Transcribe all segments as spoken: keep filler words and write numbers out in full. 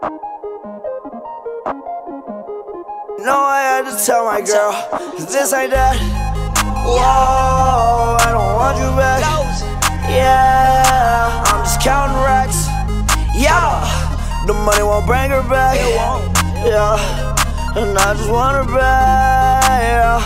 No, I had to tell my girl, cause this ain't that. Whoa, I don't want you back. Yeah, I'm just counting racks. Yeah, the money won't bring her back. Yeah, and I just want her back.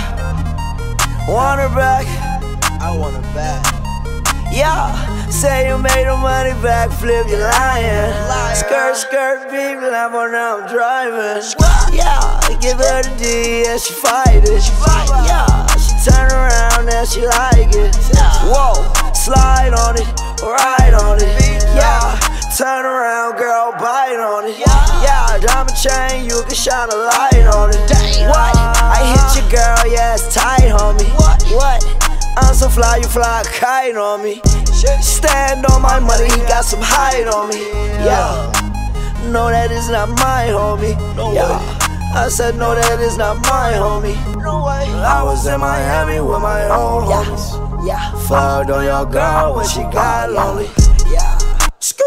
Yeah, want her back. I want her back. Yeah, say you made the money back, flip, you lying. Skirt, skirt, beat, Lambo, now I'm driving. Yeah, give her the D and she fight it. Yeah, she turn around and she like it. Whoa, slide on it, ride on it. Yeah, turn around, girl, bite on it. Yeah, diamond chain, you can shine a light on it. What? I hit your girl, yeah, it's tight, homie. What? I'm so fly, you fly a kite on me. Stand on my money, he got some height on me. Yeah, no, that is not my homie. Yeah, I said no, that is not my homie. I was in Miami with my old homies. Yeah, fucked on your girl when she got lonely. Yeah, skirt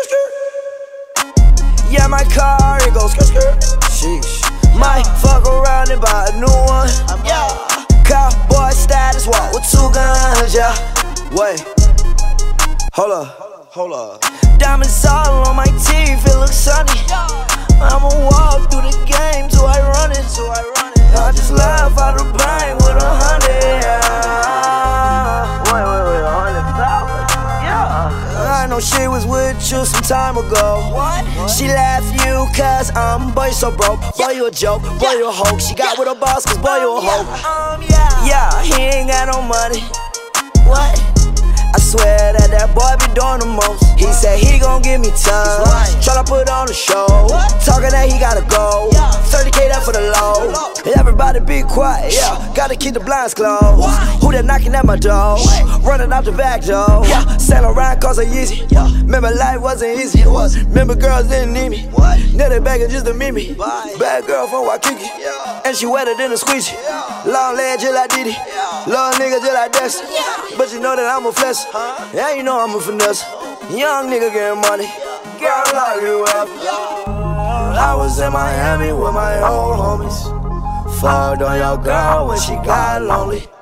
skirt. Yeah, my car it goes skirt skirt. Sheesh, might fuck around and buy a new one. Yeah, cowboy status, walk with two guns. Yeah, wait. Hold up, hold up. Diamonds all on my teeth, it looks sunny. I'ma walk through the game till I run it, till I run it. I just laugh out the bank with a hundred. Yeah. Wait, wait, wait, a hundred thousand? Yeah. I know she was with you some time ago. What? She left you cause I'm boy so broke. Boy you a joke, boy you a hoax. She got with a boss cause boy you a hoe. Um, yeah. Yeah, he ain't got no money. What? I swear that that boy be doing the most. He said he gon' give me time, tryna put on a show. Talking that he gotta go, thirty K that for the low. Everybody be quiet, yeah, gotta keep the blinds closed. Who that knocking at my door? Running out the back door. Sail around cause I easy. Remember life wasn't easy. Remember girls didn't need me. Now they begging just to meet me. Bad girl from Waikiki, and she wetter than a squeegee. Long leg just like Diddy, long nigga just like Dexter. But you know that I'm a flex. Yeah, you know I'm a finesse. Young nigga getting money. Girl, lock you up. I was in Miami with my old homies. Fucked on your girl when she got lonely.